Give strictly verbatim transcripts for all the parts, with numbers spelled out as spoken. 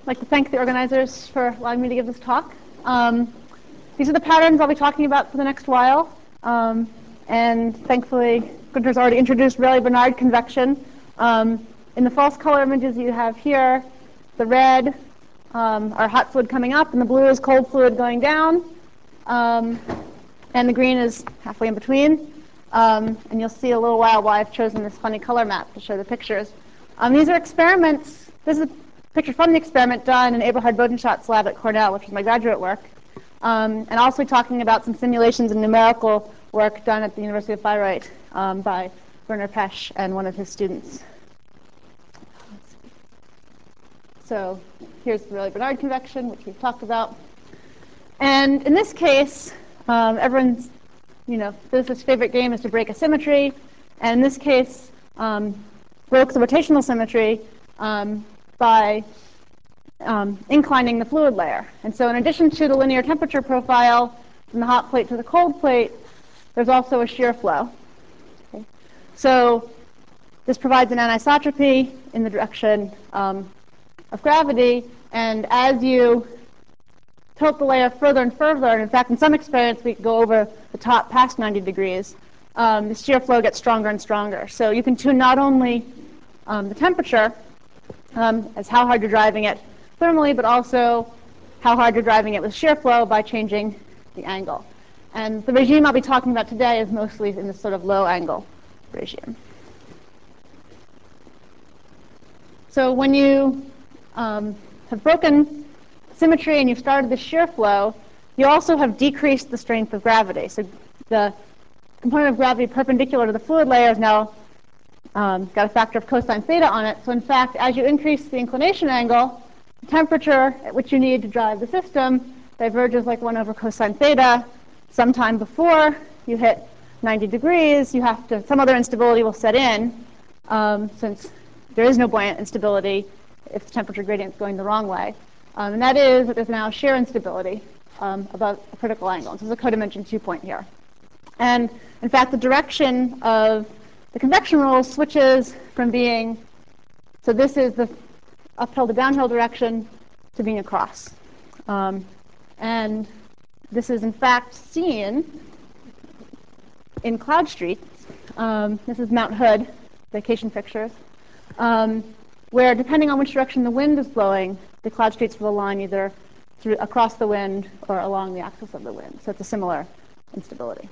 I'd like to thank the organizers for allowing me to give this talk. Um, these are the patterns I'll be talking about for the next while. Um, and thankfully, Gunter's already introduced Rayleigh-Benard convection. Um, in the false color images you have here, the red um, are hot fluid coming up, and the blue is cold fluid going down. Um, and the green is halfway in between. Um, and you'll see a little while why I've chosen this funny color map to show the pictures. Um, these are experiments. This is a picture from the experiment done in Eberhard Bodenschat's lab at Cornell, which is my graduate work. Um, and also talking about some simulations and numerical work done at the University of Bayreuth um, by Werner Pesch and one of his students. So here's the Rayleigh-Benard convection, which we've talked about. And in this case, um, everyone's you know, physicist's favorite game is to break a symmetry. And in this case, um, broke the rotational symmetry um, by um, inclining the fluid layer. And so in addition to the linear temperature profile from the hot plate to the cold plate, there's also a shear flow. Okay. So this provides an anisotropy in the direction um, of gravity. And as you tilt the layer further and further, and in fact, in some experiments, we go over the top past ninety degrees, um, the shear flow gets stronger and stronger. So you can tune not only um, the temperature, um, as how hard you're driving it thermally, but also how hard you're driving it with shear flow by changing the angle. And the regime I'll be talking about today is mostly in this sort of low angle regime. So when you um, have broken symmetry and you've started the shear flow, you also have decreased the strength of gravity. So the component of gravity perpendicular to the fluid layer has now um, got a factor of cosine theta on it. So in fact, as you increase the inclination angle, the temperature at which you need to drive the system diverges like one over cosine theta. Sometime before you hit ninety degrees, you have to, some other instability will set in, um, since there is no buoyant instability if the temperature gradient is going the wrong way. Um, and that is that there's now shear instability um, above a critical angle. This is a codimension two point here. And in fact, the direction of the convection rules switches from being, so this is the uphill to downhill direction, to being across. Um, and this is in fact seen in Cloud Street. Um, this is Mount Hood, vacation pictures, um, where depending on which direction the wind is blowing, the cloud streets will align either through, across the wind or along the axis of the wind. So it's a similar instability.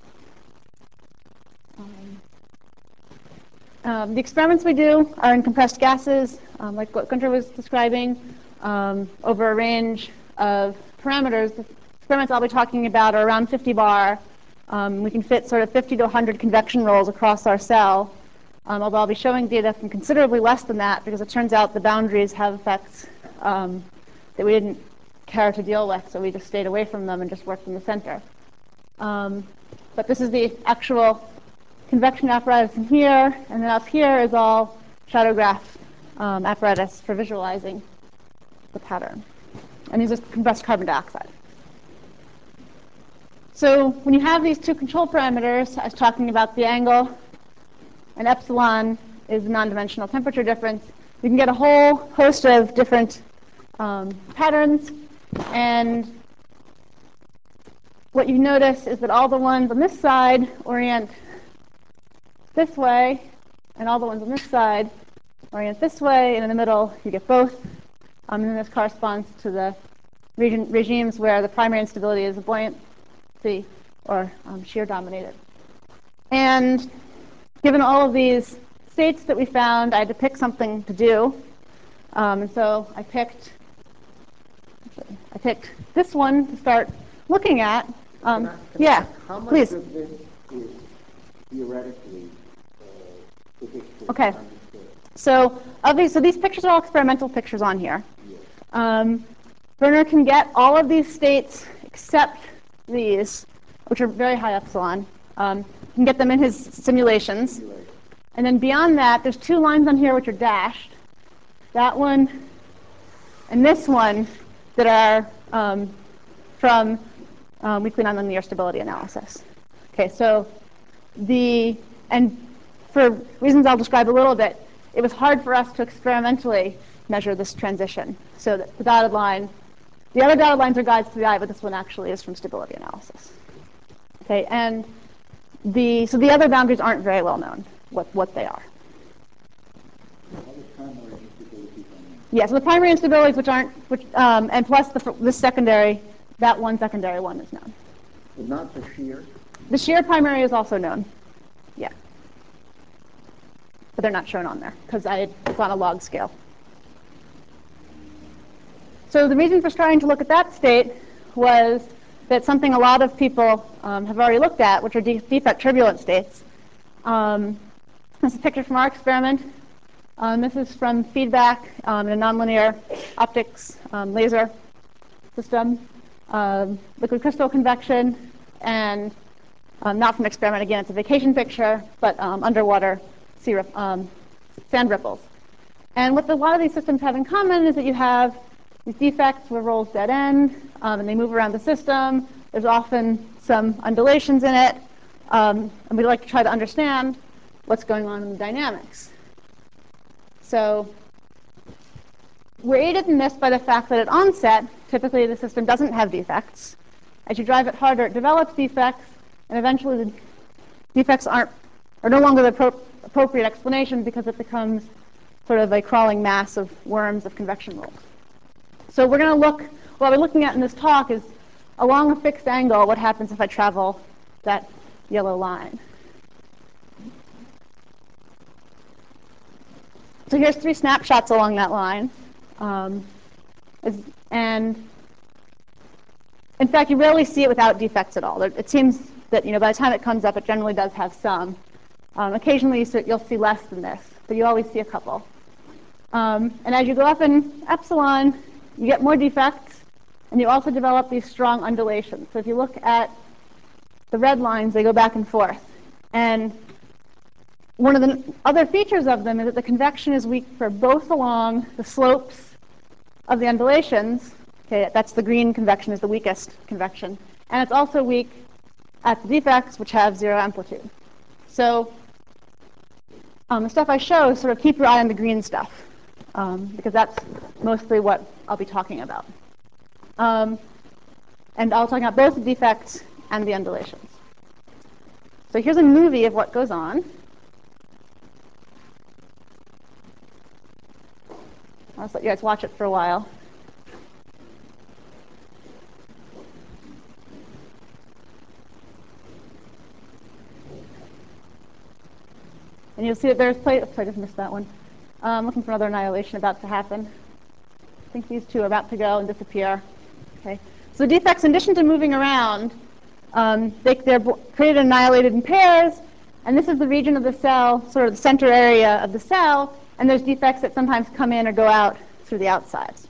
Um, um, the experiments we do are in compressed gases, um, like what Gunter was describing, um, over a range of parameters. The experiments I'll be talking about are around fifty bar. Um, we can fit sort of fifty to one hundred convection rolls across our cell. Um, although I'll be showing data from considerably less than that, because it turns out the boundaries have effects um, that we didn't care to deal with, so we just stayed away from them and just worked in the center. Um, but this is the actual convection apparatus in here, and then up here is all shadow graph um, apparatus for visualizing the pattern. And these are compressed carbon dioxide. So when you have these two control parameters, I was talking about the angle, and epsilon is the non-dimensional temperature difference. You can get a whole host of different um, patterns, and what you notice is that all the ones on this side orient this way, and all the ones on this side orient this way, and in the middle you get both. Um, and this corresponds to the region, regimes where the primary instability is buoyancy or um, shear dominated. And given all of these states that we found, I had to pick something to do. Um, and so I picked, I picked this one to start looking at. Um, can I, can yeah, I, how much please. of this is theoretically uh, predicted? Okay. So of these, so these pictures are all experimental pictures on here. Yes. Um, Werner can get all of these states except these, which are very high epsilon. Um, he can get them in his simulations. Simulation. And then beyond that, there's two lines on here which are dashed. That one and this one that are um, from um, weakly nonlinear stability analysis. Okay, so the, and for reasons I'll describe a little bit, it was hard for us to experimentally measure this transition. So that the dotted line, the other dotted lines are guides to the eye, but this one actually is from stability analysis. Okay, and the so the other boundaries aren't very well known what what they are. Yeah, so the primary instabilities, which aren't, which um, and plus the the secondary, that one secondary one is known. But not the shear. The shear primary is also known. Yeah. But they're not shown on there because it's on a log scale. So the reason for starting to look at that state was that something a lot of people um, have already looked at, which are de defect turbulent states. Um, this is a picture from our experiment. Um, this is from feedback um, in a nonlinear optics um, laser system, um, liquid crystal convection, and um, not from experiment. Again, it's a vacation picture, but um, underwater sea rip um, sand ripples. And what the, a lot of these systems have in common is that you have these defects where rolls dead end, um, and they move around the system. There's often some undulations in it, um, and we'd like to try to understand what's going on in the dynamics. So we're aided in this by the fact that at onset, typically the system doesn't have defects. As you drive it harder, it develops defects, and eventually the defects aren't are no longer the appro appropriate explanation because it becomes sort of a crawling mass of worms of convection rolls. So we're going to look, what we're looking at in this talk is along a fixed angle, what happens if I travel that yellow line. So here's three snapshots along that line. Um, and in fact, you rarely see it without defects at all. It seems that, you know, by the time it comes up, it generally does have some. Um, occasionally, you'll see less than this, but you always see a couple. Um, and as you go up in epsilon, you get more defects, and you also develop these strong undulations. So if you look at the red lines, they go back and forth. And one of the other features of them is that the convection is weak for both along the slopes of the undulations. Okay, that's the green convection is the weakest convection. And it's also weak at the defects, which have zero amplitude. So um, the stuff I show, sort of keep your eye on the green stuff, um, because that's mostly what I'll be talking about. Um, and I'll talk about both the defects and the undulations. So here's a movie of what goes on. I'll just let you guys watch it for a while. And you'll see that there's plate. Oops, I just missed that one. Um, looking for another annihilation about to happen. I think these two are about to go and disappear. Okay. So the defects, in addition to moving around, um, they, they're created and annihilated in pairs. And this is the region of the cell, sort of the center area of the cell. And there's defects that sometimes come in or go out through the outsides.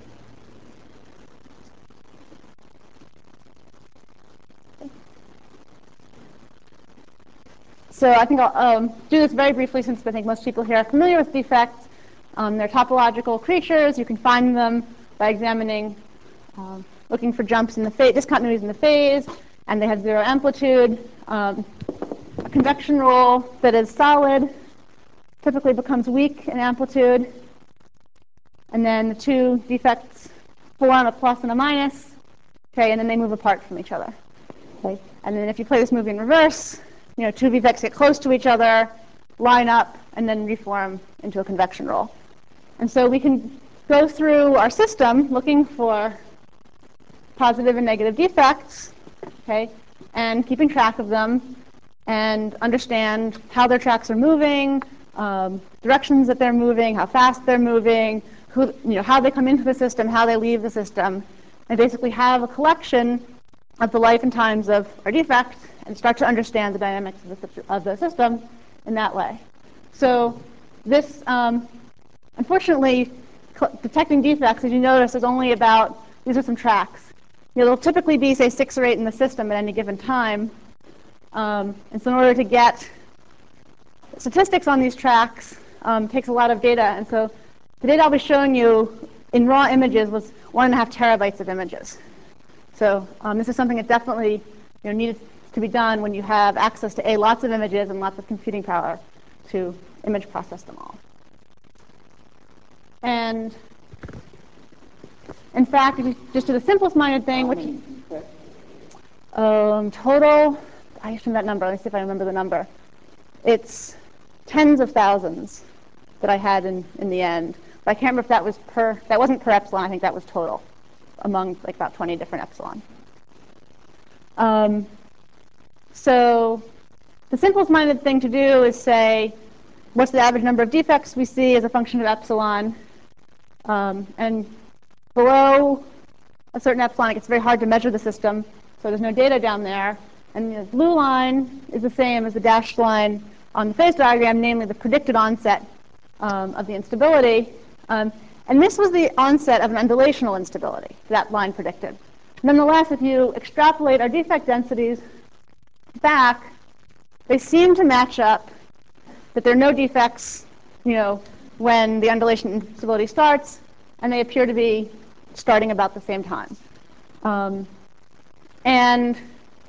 So I think I'll um, do this very briefly since I think most people here are familiar with defects. Um, they're topological creatures. You can find them by examining, um, looking for jumps in the phase, discontinuities in the phase, and they have zero amplitude. Um, a convection roll that is solid typically becomes weak in amplitude, and then the two defects form a plus and a minus, okay, and then they move apart from each other. Okay, and then if you play this movie in reverse, you know, two defects get close to each other, line up, and then reform into a convection roll. And so we can go through our system looking for positive and negative defects, okay, and keeping track of them and understand how their tracks are moving, um, directions that they're moving, how fast they're moving, who, you know, how they come into the system, how they leave the system, and basically have a collection of the life and times of our defects and start to understand the dynamics of the, of the system in that way. So this, um, unfortunately, detecting defects, as you notice, is only about, these are some tracks. You know, there'll typically be, say, six or eight in the system at any given time. Um, and so in order to get statistics on these tracks, um, takes a lot of data. And so the data I'll be showing you in raw images was one and a half terabytes of images. So um, this is something that definitely, you know, needed to be done when you have access to A, lots of images and lots of computing power to image process them all. And in fact, if you just do the simplest minded thing, which um, total, I used to that number. Let me see if I remember the number. It's tens of thousands that I had in, in the end. But I can't remember if that was per, that wasn't per epsilon, I think that was total among like about twenty different epsilon. Um, so the simplest minded thing to do is say, what's the average number of defects we see as a function of epsilon? Um, and below a certain epsilon, it gets very hard to measure the system, so there's no data down there. And the blue line is the same as the dashed line on the phase diagram, namely the predicted onset um, of the instability. Um, and this was the onset of an undulational instability, that line predicted. Nonetheless, if you extrapolate our defect densities back, they seem to match up, that there are no defects, you know, when the undulation instability starts, and they appear to be starting about the same time. Um, and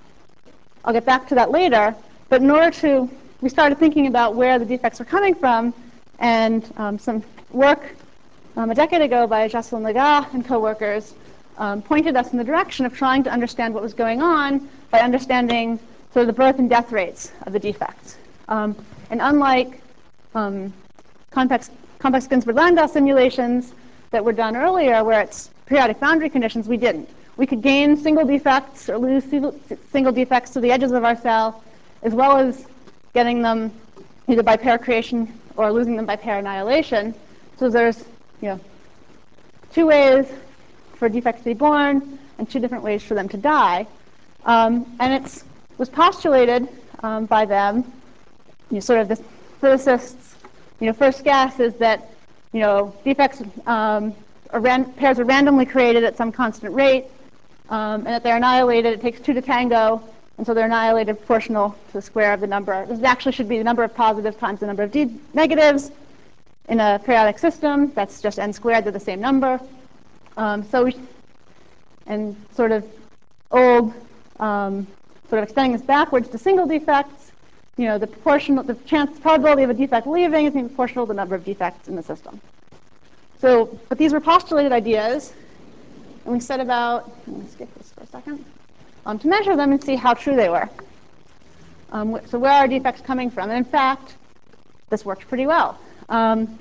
I'll get back to that later, but in order to, we started thinking about where the defects were coming from, and um, some work um, a decade ago by Jocelyn Legas and co-workers um, pointed us in the direction of trying to understand what was going on by understanding sort of the birth and death rates of the defects. Um, and unlike um, complex, complex Ginzburg-Landau simulations that were done earlier, where it's periodic boundary conditions, we didn't. We could gain single defects or lose single defects to the edges of our cell, as well as getting them either by pair creation or losing them by pair annihilation. So there's, you know, two ways for defects to be born and two different ways for them to die. Um, and it was postulated um, by them, you know, sort of the physicists, you know, first guess is that, you know, defects um, are ran pairs are randomly created at some constant rate, um, and that they're annihilated. It takes two to tango, and so they're annihilated proportional to the square of the number. This actually should be the number of positives times the number of d negatives. In a periodic system, that's just n squared. They're the same number. Um, so we, and sort of old, um, sort of extending this backwards to single defects, you know, the proportional, the chance, probability of a defect leaving is proportional to the number of defects in the system. So, but these were postulated ideas, and we set about, let me skip this for a second, um, to measure them and see how true they were. Um, so where are defects coming from? And in fact, this worked pretty well. Um,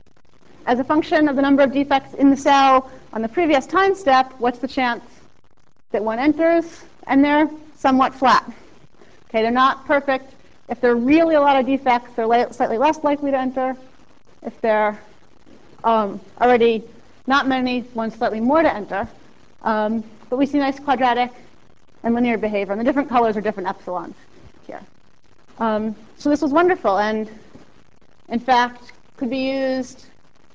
as a function of the number of defects in the cell on the previous time step, what's the chance that one enters? And they're somewhat flat. Okay, they're not perfect. If there are really a lot of defects, they're slightly less likely to enter. If there are um, already not many, one's slightly more to enter. Um, but we see nice quadratic and linear behavior, and the different colors are different epsilons here. Um, so this was wonderful, and in fact, could be used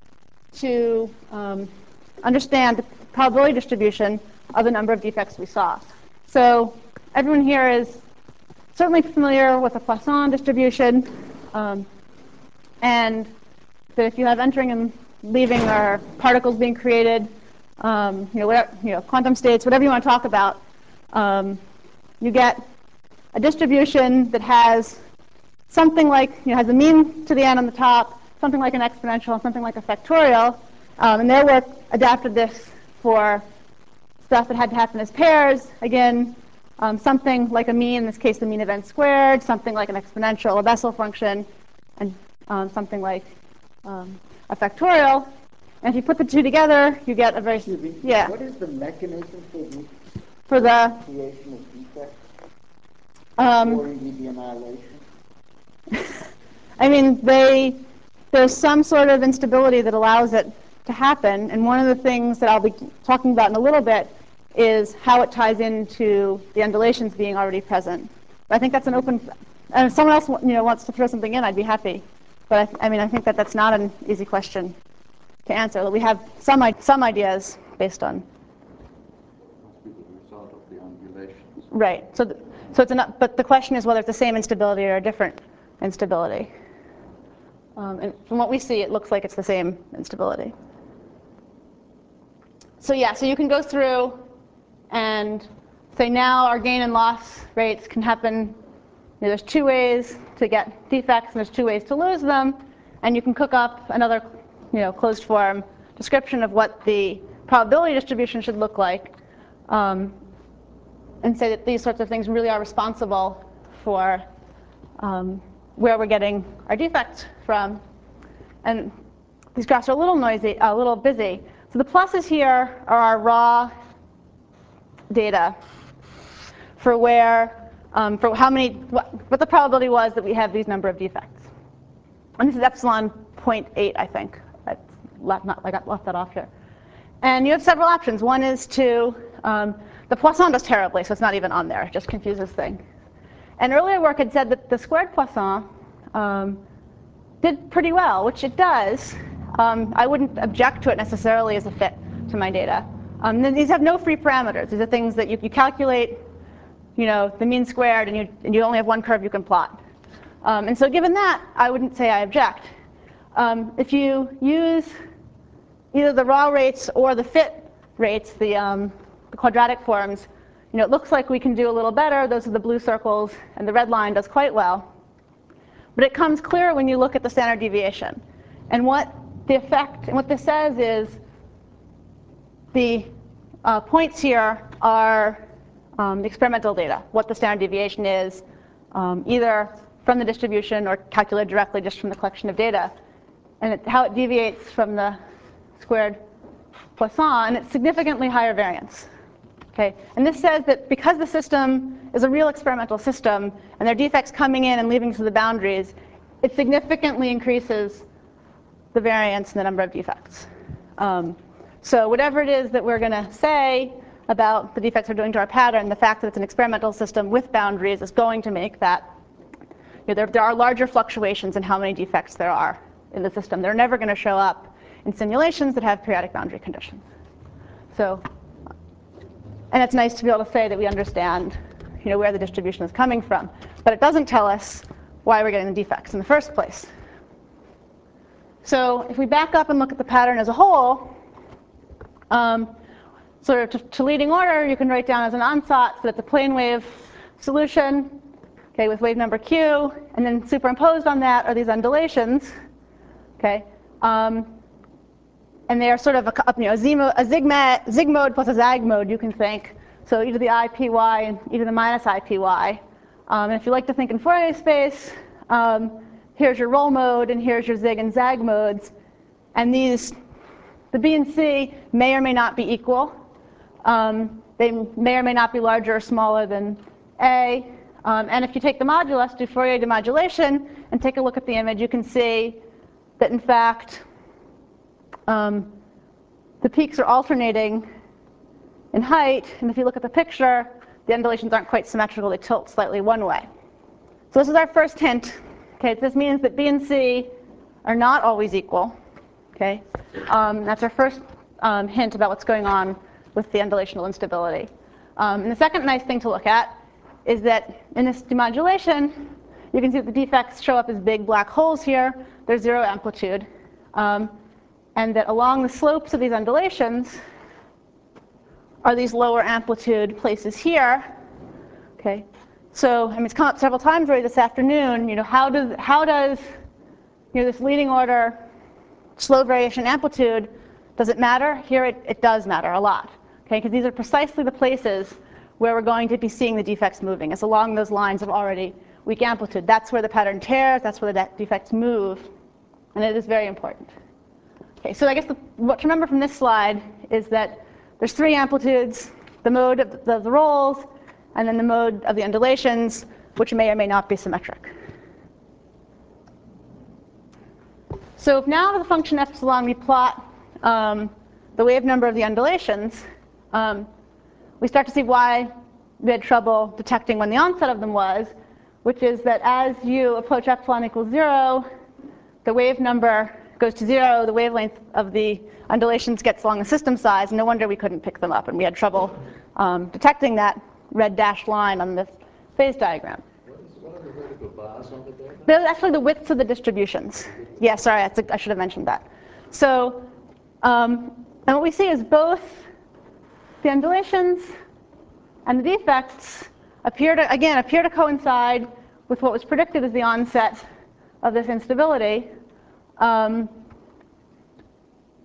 to um, understand the probability distribution of the number of defects we saw. So everyone here is certainly familiar with the Poisson distribution, um, and that if you have entering and leaving or particles being created, um, you know, whatever, you know, quantum states, whatever you want to talk about, um, you get a distribution that has something like, you know, has a mean to the n on the top, something like an exponential, and something like a factorial. Um, and their work adapted this for stuff that had to happen as pairs. Again, um, something like a mean, in this case the mean of n squared, something like an exponential, a Bessel function, and um, something like um, a factorial. And if you put the two together, you get a very, yeah. What is the mechanism for the, for the creation of defects um, or indeed the annihilation? I mean, they, there's some sort of instability that allows it to happen. And one of the things that I'll be talking about in a little bit is how it ties into the undulations being already present. But I think that's an open, and if someone else, you know, wants to throw something in, I'd be happy. But I, I mean, I think that that's not an easy question to answer. We have some, some ideas based on. Must be the result of the undulations. Right. So, th so it's enough, but the question is whether it's the same instability or a different instability. Um, and from what we see, it looks like it's the same instability. So yeah, so you can go through and say now our gain and loss rates can happen. You know, there's two ways to get defects, and there's two ways to lose them. And you can cook up another, you you know, closed form description of what the probability distribution should look like, um, and say that these sorts of things really are responsible for um, where we're getting our defects from. And these graphs are a little noisy, a little busy. So the pluses here are our raw data for where, um, for how many, what, what the probability was that we have these number of defects. And this is epsilon zero point eight, I think. That's left, not, I got left that off here. And you have several options. One is to, um, the Poisson does terribly, so it's not even on there. It just confuses things. And earlier work had said that the squared Poisson um, did pretty well, which it does. Um, I wouldn't object to it necessarily as a fit to my data. Um, then these have no free parameters. These are things that you, you calculate, you know, the mean squared, and you, and you only have one curve you can plot. Um, and so given that, I wouldn't say I object. Um, if you use either the raw rates or the fit rates, the, um, the quadratic forms, you know, it looks like we can do a little better. Those are the blue circles, and the red line does quite well. But it comes clear when you look at the standard deviation. And what the effect, and what this says is the uh, points here are um, the experimental data, what the standard deviation is, um, either from the distribution or calculated directly just from the collection of data, and it, how it deviates from the squared Poisson, and it's significantly higher variance. Okay? And this says that because the system is a real experimental system, and there are defects coming in and leaving to the boundaries, it significantly increases the variance in the number of defects. Um, so whatever it is that we're going to say about the defects we're doing to our pattern, the fact that it's an experimental system with boundaries is going to make that, you know, there, there are larger fluctuations in how many defects there are in the system. They're never going to show up in simulations that have periodic boundary conditions. So, and it's nice to be able to say that we understand, you know, where the distribution is coming from. But it doesn't tell us why we're getting the defects in the first place. So if we back up and look at the pattern as a whole, um, sort of to, to leading order, you can write down as an ansatz that it's a plane wave solution, okay, with wave number q, and then superimposed on that are these undulations, okay, um, and they are sort of a, you know, a, zemo, a zigma, zig mode plus a zag mode, you can think. So e to the I P y and e to the minus I P y. Um, and if you like to think in Fourier space, um, here's your roll mode, and here's your zig and zag modes. And these, the B and C may or may not be equal. Um, they may or may not be larger or smaller than A. Um, and if you take the modulus, do Fourier demodulation, and take a look at the image, you can see that, in fact, um, the peaks are alternating in height. And if you look at the picture, the undulations aren't quite symmetrical. They tilt slightly one way. So this is our first hint. Okay, this means that B and C are not always equal. Okay, um, that's our first um, hint about what's going on with the undulational instability. Um, and the second nice thing to look at is that in this demodulation, you can see that the defects show up as big black holes here. They're zero amplitude. Um, and that along the slopes of these undulations are these lower amplitude places here. Okay, so I mean, it's come up several times already this afternoon. You know, how does how does you know this leading order slow variation amplitude, does it matter? Here it, it does matter a lot. Okay, because these are precisely the places where we're going to be seeing the defects moving. It's along those lines of already weak amplitude. That's where the pattern tears. That's where the defects move, and it is very important. Okay, so I guess the, what to remember from this slide is that there's three amplitudes: the mode of the, the rolls, and then the mode of the undulations, which may or may not be symmetric. So if now to the function epsilon we plot um, the wave number of the undulations, um, we start to see why we had trouble detecting when the onset of them was, which is that as you approach epsilon equals zero, the wave number goes to zero, the wavelength of the undulations gets along the system size, and no wonder we couldn't pick them up, and we had trouble um, detecting that red dashed line on this phase diagram. What, is, what are the vertical bars on the data? They're actually the widths of the distributions. Yeah, sorry, I, I should have mentioned that. So, um, and what we see is both the undulations and the defects appear to, again, appear to coincide with what was predicted as the onset of this instability. Um,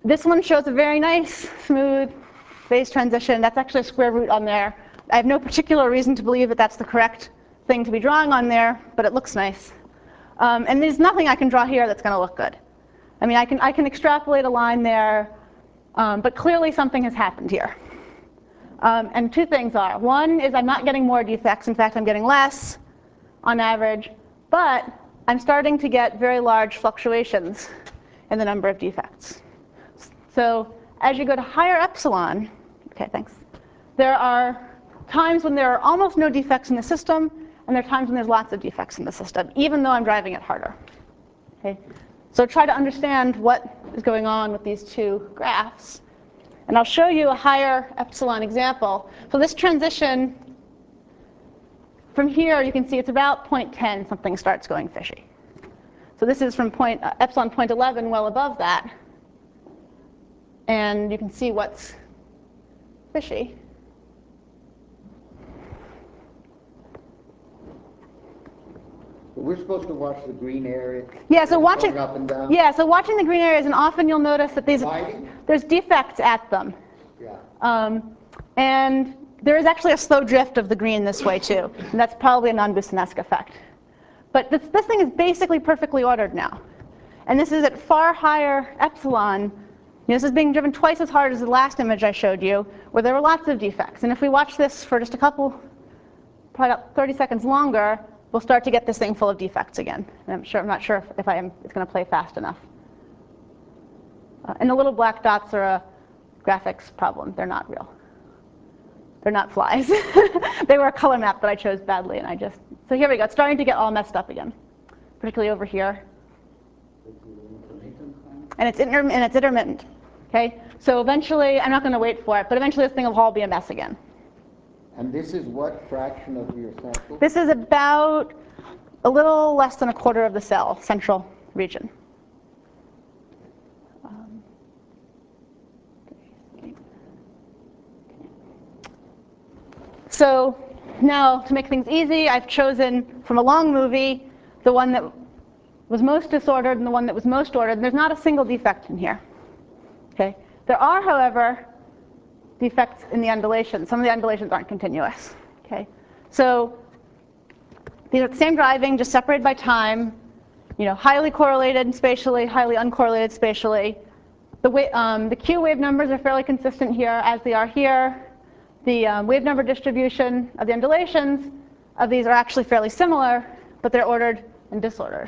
This one shows a very nice, smooth phase transition. That's actually a square root on there. I have no particular reason to believe that that's the correct thing to be drawing on there, but it looks nice. Um, and there's nothing I can draw here that's going to look good. I mean, I can, I can extrapolate a line there, um, but clearly something has happened here. Um, and two things are. One is I'm not getting more defects. In fact, I'm getting less on average. But I'm starting to get very large fluctuations in the number of defects. So as you go to higher epsilon, okay, thanks, there are times when there are almost no defects in the system, and there are times when there's lots of defects in the system, even though I'm driving it harder. Okay? So try to understand what is going on with these two graphs. And I'll show you a higher epsilon example. So this transition, from here, you can see it's about zero point one zero, something starts going fishy. So this is from point, uh, epsilon zero point one one, well above that. And you can see what's fishy. We're supposed to watch the green area. Yeah, so watching going up and down. Yeah, so watching the green areas, and often you'll notice that these Lighting? there's defects at them. Yeah. Um, and there is actually a slow drift of the green this way too, and that's probably a non-Boussinesq effect. But this, this thing is basically perfectly ordered now, and this is at far higher epsilon. You know, this is being driven twice as hard as the last image I showed you, where there were lots of defects. And if we watch this for just a couple, probably about thirty seconds longer, we'll start to get this thing full of defects again. And I'm sure, I'm not sure if, if I am, it's going to play fast enough. Uh, and the little black dots are a graphics problem. They're not real. They're not flies. They were a color map that I chose badly, and I just, so here we go. It's starting to get all messed up again, particularly over here. And it's, inter and it's intermittent. Okay? So eventually, I'm not going to wait for it, but eventually this thing will all be a mess again. And this is what fraction of your sample? This is about a little less than a quarter of the cell, central region. Um, so now, to make things easy, I've chosen from a long movie the one that was most disordered and the one that was most ordered. And there's not a single defect in here. Okay? There are, however, defects in the undulations. Some of the undulations aren't continuous. Okay? So these are the same driving, just separated by time. You know, highly correlated spatially, highly uncorrelated spatially. The, wa um, the Q wave numbers are fairly consistent here, as they are here. The um, wave number distribution of the undulations of these are actually fairly similar, but they're ordered and disordered.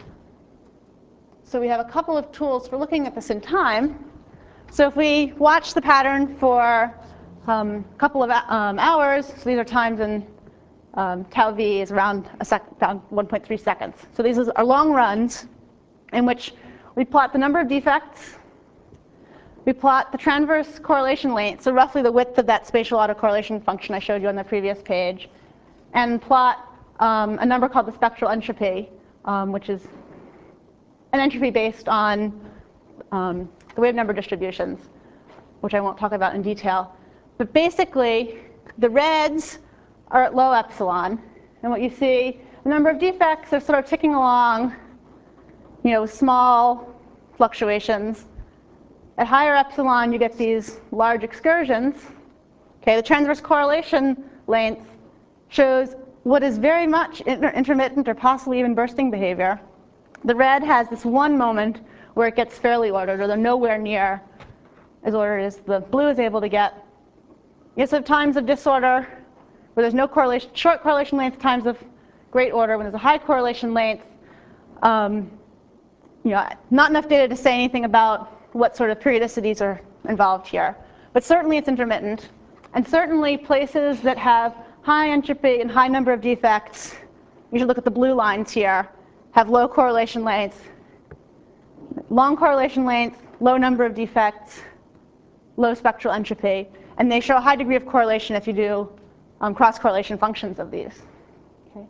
So we have a couple of tools for looking at this in time. So if we watch the pattern for um, a couple of um, hours, so these are times in um, tau v is around a sec around one point three seconds. So these are long runs in which we plot the number of defects. We plot the transverse correlation length, so roughly the width of that spatial autocorrelation function I showed you on the previous page, and plot um, a number called the spectral entropy, um, which is an entropy based on um, the wave number distributions, which I won't talk about in detail. But basically, the reds are at low epsilon, and what you see, the number of defects are sort of ticking along, you know, with small fluctuations. At higher epsilon, you get these large excursions. Okay, the transverse correlation length shows what is very much inter intermittent or possibly even bursting behavior. The red has this one moment where it gets fairly ordered, or they're nowhere near as ordered as the blue is able to get. You also have times of disorder where there's no correlation, short correlation length, times of great order when there's a high correlation length. Um, you know, not enough data to say anything about what sort of periodicities are involved here. But certainly it's intermittent. And certainly places that have high entropy and high number of defects, you should look at the blue lines here, have low correlation length, long correlation length, low number of defects, low spectral entropy. And they show a high degree of correlation if you do um, cross-correlation functions of these. Okay.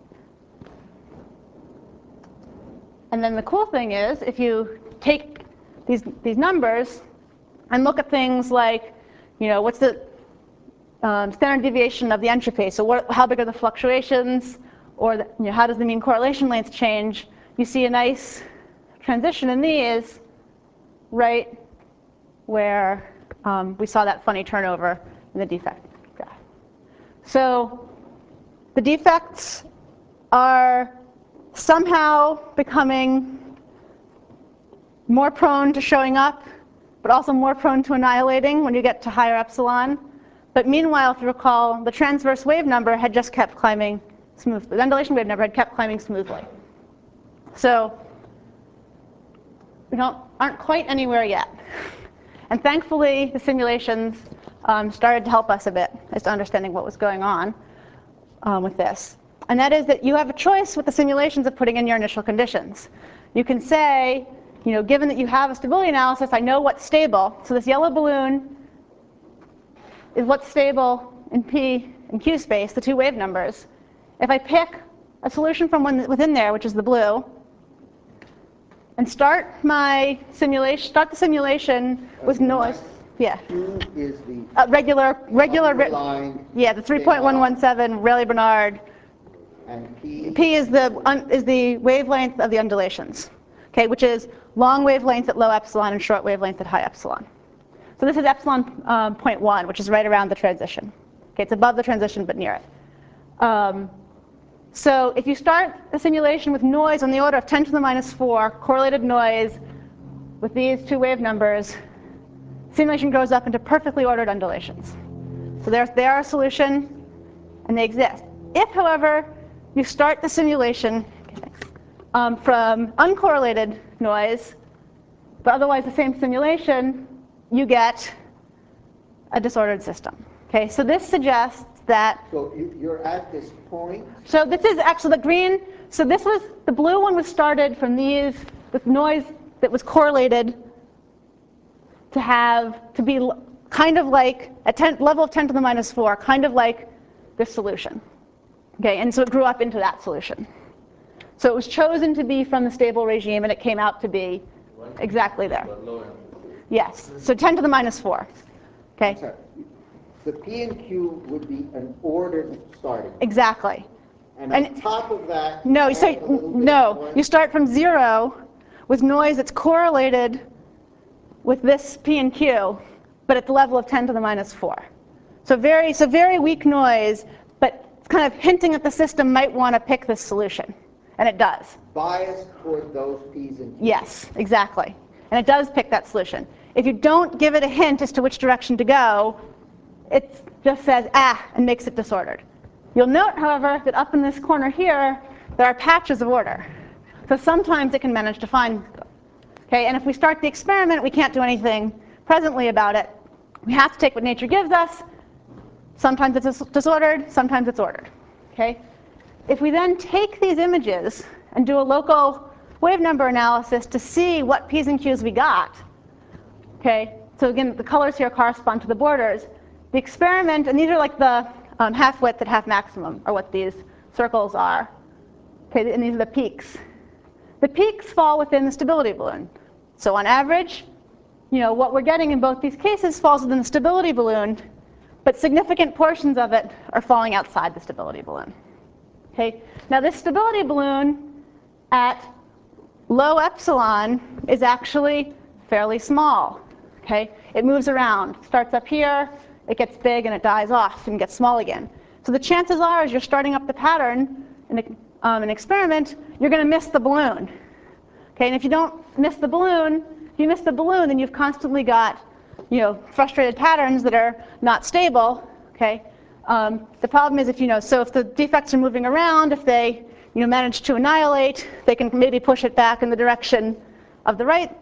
And then the cool thing is, if you take these, these numbers and look at things like, you know, what's the um, standard deviation of the entropy? So what, how big are the fluctuations? Or the, you know, how does the mean correlation length change? You see a nice transition in these right where um, we saw that funny turnover in the defect graph. So the defects are somehow becoming more prone to showing up, but also more prone to annihilating when you get to higher epsilon. But meanwhile, if you recall, the transverse wave number had just kept climbing smoothly. The undulation wave number had kept climbing smoothly. So we don't, aren't quite anywhere yet. And thankfully, the simulations um, started to help us a bit as to understanding what was going on um, with this. And that is that you have a choice with the simulations of putting in your initial conditions. You can say, you know, given that you have a stability analysis, I know what's stable. So this yellow balloon is what's stable in P and Q space, the two wave numbers. If I pick a solution from one within there, which is the blue, and start my simulation, start the simulation Uh, with noise. Yeah. Q is the Uh, regular, regular, underlying yeah, the three point one one seven Rayleigh-Bernard. and P. P is the un, is the wavelength of the undulations, okay, which is long wavelength at low epsilon and short wavelength at high epsilon. So this is epsilon um, zero point one, which is right around the transition. Okay, it's above the transition but near it. Um, so if you start the simulation with noise on the order of ten to the minus four, correlated noise with these two wave numbers, simulation goes up into perfectly ordered undulations. So there's, they are a solution, and they exist. If, however, you start the simulation um, from uncorrelated noise, but otherwise the same simulation, you get a disordered system. Okay, so this suggests that. So you- you're at this point. So this is actually the green. So this was the blue one was started from these with noise that was correlated to have to be l- kind of like a ten, level of ten to the minus four, kind of like this solution. Okay, and so it grew up into that solution. So it was chosen to be from the stable regime, and it came out to be exactly there. Yes, so ten to the minus four. Okay. Sorry. The P and Q would be an ordered starting. Exactly. And on And- top of that, No, you so add a little bit no, more. you start from zero with noise that's correlated with this P and Q, but at the level of ten to the minus four. So very, so very weak noise, but it's kind of hinting that the system might want to pick this solution, and it does. Biased toward those P's and Q's. Yes, exactly. And it does pick that solution. If you don't give it a hint as to which direction to go, it just says, ah, and makes it disordered. You'll note, however, that up in this corner here, there are patches of order. So sometimes it can manage to find them. Okay, and if we start the experiment, we can't do anything presently about it. We have to take what nature gives us. Sometimes it's disordered, sometimes it's ordered. Okay? If we then take these images and do a local wave number analysis to see what P's and Q's we got, okay, so again, the colors here correspond to the borders. The experiment, and these are like the um, half width at half maximum, are what these circles are. Okay, and these are the peaks. The peaks fall within the stability balloon. So on average, you know, what we're getting in both these cases falls within the stability balloon, but significant portions of it are falling outside the stability balloon. Okay, now this stability balloon at low epsilon is actually fairly small. Okay, it moves around, starts up here, it gets big and it dies off and gets small again. So the chances are, as you're starting up the pattern in a, um, an experiment, you're going to miss the balloon. Okay, and if you don't miss the balloon, if you miss the balloon, then you've constantly got, you know, frustrated patterns that are not stable. Okay, um, the problem is if you know, so if the defects are moving around, if they, you know, manage to annihilate, they can maybe push it back in the direction of the right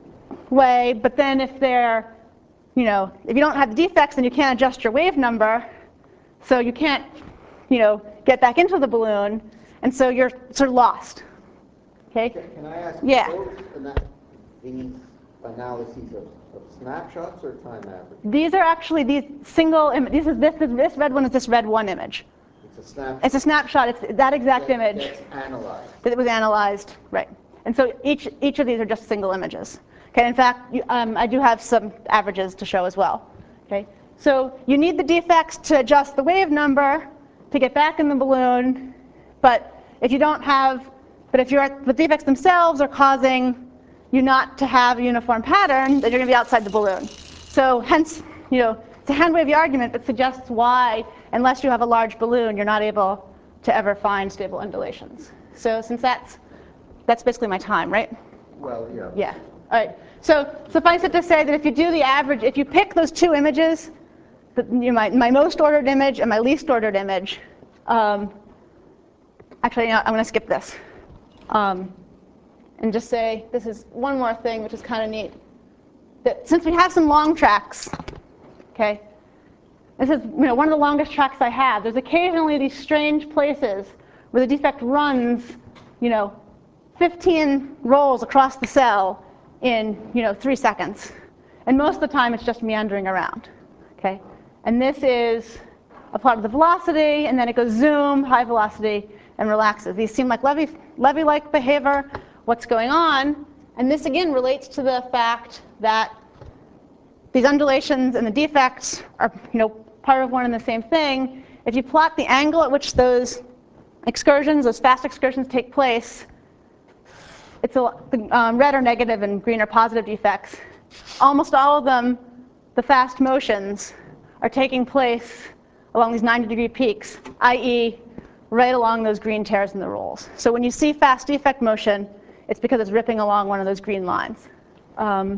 way. But then if they're, you know, if you don't have the defects, then you can't adjust your wave number, so you can't, you know, get back into the balloon, and so you're sort of lost. Okay. Can can I ask, Yeah. those ana- these analyses of, of snapshots or time average? These are actually these single images. This is this, this this red one is this red one image. It's a snapshot. It's a snapshot. It's that exact that image gets analyzed. that was analyzed, right? And so each each of these are just single images. Okay. In fact, you, um, I do have some averages to show as well. Okay. So you need the defects to adjust the wave number to get back in the balloon, but if you don't have, but if you're the defects themselves are causing you not to have a uniform pattern, then you're going to be outside the balloon. So hence, you know, it's a hand-wavy argument that suggests why, unless you have a large balloon, you're not able to ever find stable undulations. So since that's, that's basically my time, right? Well, yeah. Yeah. All right. So suffice it to say that if you do the average, if you pick those two images, the, you know, my, my most ordered image and my least ordered image, um, actually, you know, I'm going to skip this. Um, and just say, this is one more thing, which is kind of neat. That since we have some long tracks, okay, this is, you know, one of the longest tracks I have. There's occasionally these strange places where the defect runs, you know, fifteen rolls across the cell in, you know, three seconds. And most of the time, it's just meandering around, okay? And this is a plot of the velocity, and then it goes zoom, high velocity, and relaxes. These seem like Levy, Levy-like behavior. What's going on? And this, again, relates to the fact that these undulations and the defects are, you know, part of one and the same thing. If you plot the angle at which those excursions, those fast excursions take place, it's a, the um, red are negative and green are positive defects. Almost all of them, the fast motions, are taking place along these ninety degree peaks, that is right along those green tears in the rolls. So when you see fast defect motion, it's because it's ripping along one of those green lines. Um,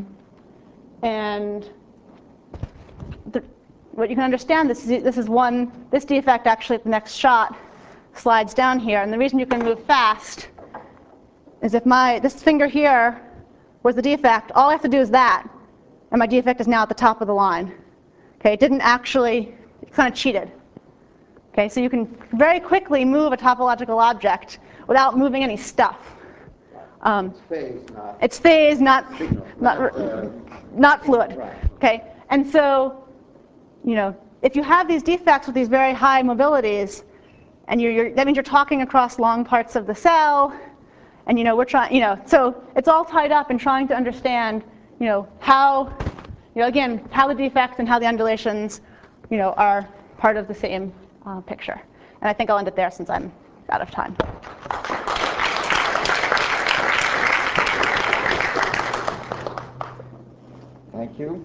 and the, what you can understand, this is, this is one, this defect actually at the next shot slides down here. And the reason you can move fast is if my, this finger here was the defect, all I have to do is that, and my defect is now at the top of the line. Okay, it didn't actually, it kind of cheated. Okay, so you can very quickly move a topological object without moving any stuff. Um, It's phase, not it's phase, not, signal, not, not, uh, not fluid. right. Okay, and so, you know, if you have these defects with these very high mobilities, and you're, you're, that means you're talking across long parts of the cell, and you know we're trying, you know, so it's all tied up in trying to understand, you know, how, you know, again, how the defects and how the undulations, you know, are part of the same uh, picture. And I think I'll end it there since I'm out of time. Thank you.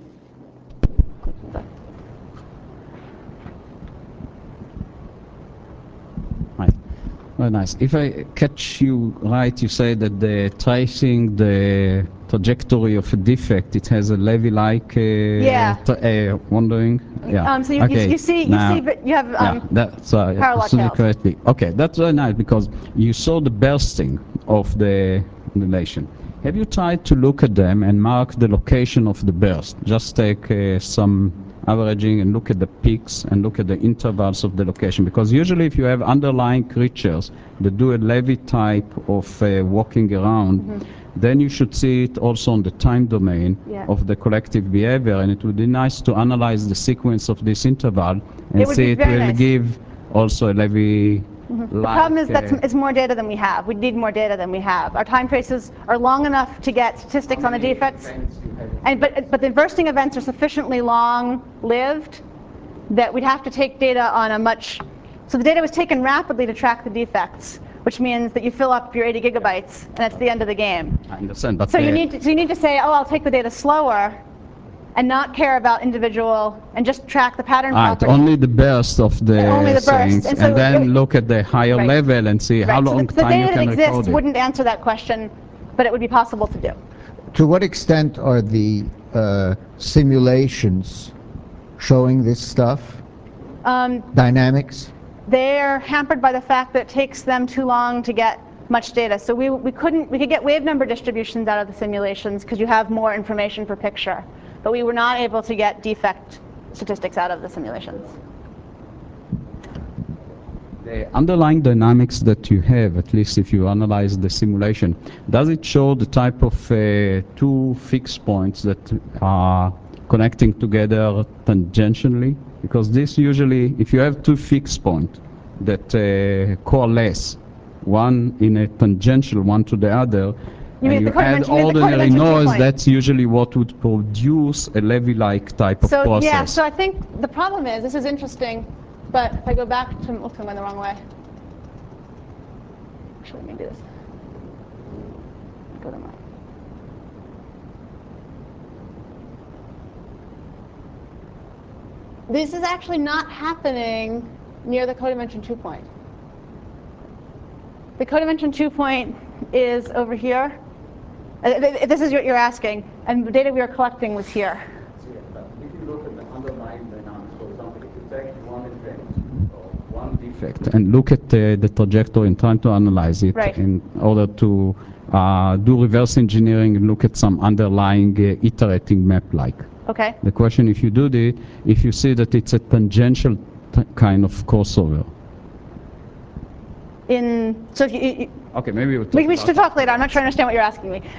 Right. Very nice. If I catch you right, you say that the tracing the trajectory of a defect, it has a Levy-like uh, Yeah. uh, wandering. Yeah. Um, so you, okay. you, you see, you now, see, but you have um, yeah, that's uh, parallel absolutely tails. correctly. Okay, that's very nice because you saw the bursting of the undulation. Have you tried to look at them and mark the location of the burst? Just take uh, some averaging and look at the peaks and look at the intervals of the location. Because usually if you have underlying creatures that do a Levy type of uh, walking around, mm-hmm. then you should see it also on the time domain yeah. of the collective behavior. And it would be nice to analyze the sequence of this interval and it see it will nice. give also a Levy. Mm-hmm. The problem is that it's more data than we have. We need more data than we have. Our time traces are long enough to get statistics on the defects, and but but the bursting events are sufficiently long-lived that we'd have to take data on a much. So the data was taken rapidly to track the defects, which means that you fill up your eighty gigabytes, and that's the end of the game. I understand, but so you need to, so you need to say, oh, I'll take the data slower, and not care about individual, and just track the pattern right, property. only the burst of the, only the things, burst. And, and, so then it, look at the higher right. level and see right. how so long the, the time you data can that exists record it. wouldn't answer that question, but it would be possible to do. To what extent are the uh, simulations showing this stuff? Um, Dynamics? They're hampered by the fact that it takes them too long to get much data. So we, we couldn't, we could get wave number distributions out of the simulations because you have more information per picture. But we were not able to get defect statistics out of the simulations. The underlying dynamics that you have, at least if you analyze the simulation, does it show the type of uh, two fixed points that are connecting together tangentially? Because this usually, if you have two fixed points that uh, coalesce, one in a tangential one to the other, You and you add ordinary noise, that's usually what would produce a Levy-like type so, of process. Yeah, so I think the problem is, this is interesting, but if I go back to, oops, I'm going the wrong way. Actually, let me do this. Go the wrong way. This is actually not happening near the codimension two point. The codimension two point is over here. Uh, th- This is what you're asking, and the data we are collecting was here. If you look at the underlying dynamics, for example, if you take one event or one defect and look at uh, the trajectory and try to analyze it Right. in order to uh, do reverse engineering and look at some underlying uh, iterating map like. Okay. The question, if you do the, if you see that it's a tangential t- kind of crossover. In so if you, you, Okay, maybe we'll talk we, we about should talk later. I'm not sure I understand what you're asking me.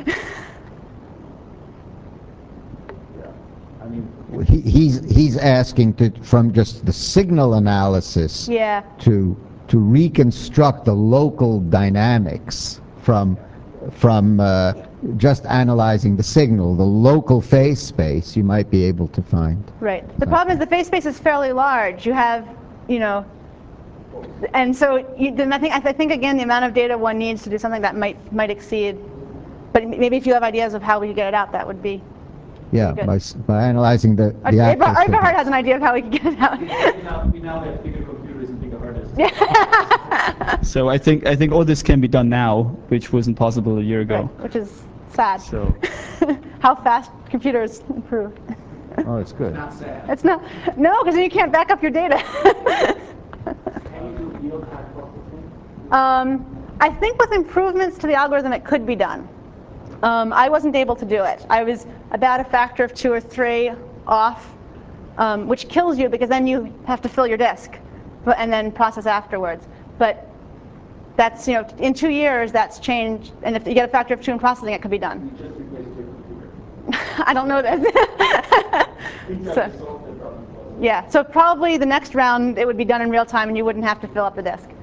I mean, He, he's, he's asking to, from just the signal analysis Yeah. to, to reconstruct the local dynamics from, from uh, just analyzing the signal. The local phase space you might be able to find. Right. The problem is the phase space is fairly large. You have, you know, and so you, then I think I think again the amount of data one needs to do something that might might exceed. But maybe if you have ideas of how we could get it out, that would be. Yeah, Good. by, s- by analyzing the, Uh, the actual Eberhard signal. has an idea of how we could get it out. We now, we now have bigger computers and bigger hard disks. So I think I think all this can be done now, which wasn't possible a year ago. Right, which is sad. So How fast computers improve. Oh, it's good. not sad. It's not, no, because then you can't back up your data. Can you do yield time processing? um, I think with improvements to the algorithm, it could be done. Um, I wasn't able to do it. I was about a factor of two or three off, um, which kills you because then you have to fill your disk, but, and then process afterwards. But that's, you know, in two years, that's changed. And if you get a factor of two in processing, it could be done. You just replaced your computer. I don't know this. Things So- have to solve the problem. Yeah, so probably the next round, it would be done in real time and you wouldn't have to fill up the disk.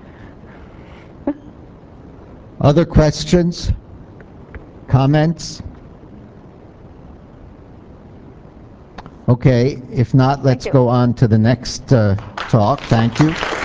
Other questions? Comments? Okay, if not, let's you. go on to the next uh, talk. Thank you.